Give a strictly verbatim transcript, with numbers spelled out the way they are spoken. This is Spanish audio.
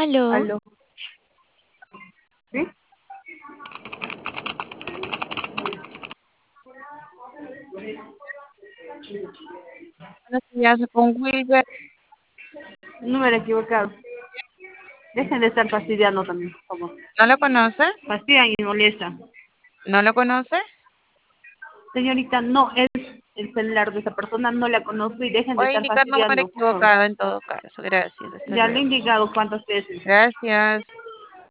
Aló, Aló, ¿sí? buenos días, con Wilber. Número equivocado. Dejen de estar fastidiando también, por favor. ¿No lo conoce? Fastidian y molestan. ¿No lo conoce? Señorita, no es el celular de esa persona, no la conozco y dejen de Voy a estar indicar número fastidiando, por favor. equivocado en todo caso. Gracias, hasta Ya le he luego. indicado cuántas veces. Gracias.